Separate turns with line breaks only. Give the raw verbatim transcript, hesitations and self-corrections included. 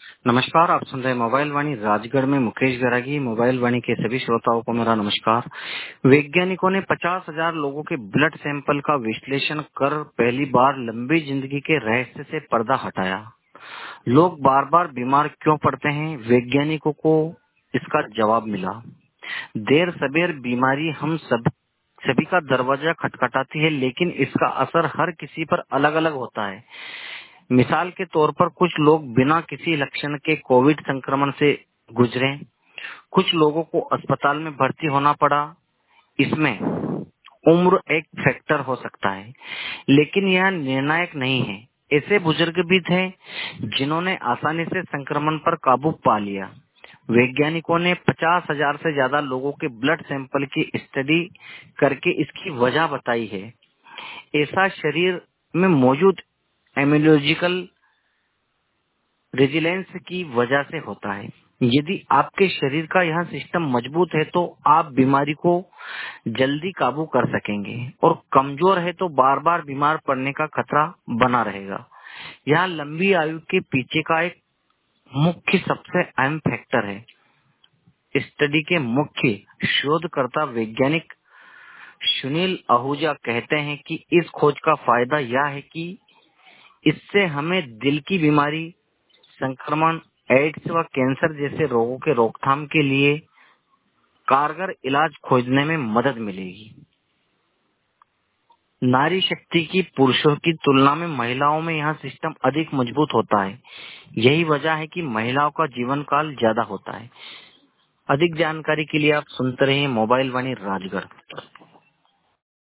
नमस्कार, आप सुन रहे हैं मोबाइल वाणी राजगढ़ में मुकेश बैरागी। मोबाइल वाणी के सभी श्रोताओं को मेरा नमस्कार। वैज्ञानिकों ने पचास हज़ार लोगों के ब्लड सैंपल का विश्लेषण कर पहली बार लंबी जिंदगी के रहस्य से पर्दा हटाया। लोग बार बार बीमार क्यों पड़ते हैं? वैज्ञानिकों को इसका जवाब मिला। देर सबेर बीमारी हम सब सभी का दरवाजा खटखटाती है, लेकिन इसका असर हर किसी पर अलग अलग होता है। मिसाल के तौर पर कुछ लोग बिना किसी लक्षण के कोविड संक्रमण से गुजरे, कुछ लोगों को अस्पताल में भर्ती होना पड़ा। इसमें उम्र एक फैक्टर हो सकता है, लेकिन यह निर्णायक नहीं है। ऐसे बुजुर्ग भी थे जिन्होंने आसानी से संक्रमण पर काबू पा लिया। वैज्ञानिकों ने पचास हज़ार से ज्यादा लोगों के ब्लड सैंपल की स्टडी करके इसकी वजह बताई है। ऐसा शरीर में मौजूद इम्यूनोलॉजिकल रेजिलेंस की वजह से होता है। यदि आपके शरीर का यह सिस्टम मजबूत है तो आप बीमारी को जल्दी काबू कर सकेंगे, और कमजोर है तो बार बार बीमार पड़ने का खतरा बना रहेगा। यह लंबी आयु के पीछे का एक मुख्य सबसे अहम फैक्टर है। स्टडी के मुख्य शोधकर्ता वैज्ञानिक सुनील आहूजा कहते हैं कि इस खोज का फायदा यह है कि इससे हमें दिल की बीमारी, संक्रमण, एड्स व कैंसर जैसे रोगों के रोकथाम के लिए कारगर इलाज खोजने में मदद मिलेगी। नारी शक्ति की पुरुषों की तुलना में महिलाओं में यह सिस्टम अधिक मजबूत होता है। यही वजह है कि महिलाओं का जीवन काल ज्यादा होता है। अधिक जानकारी के लिए आप सुनते रहिए मोबाइल वाणी राजगढ़।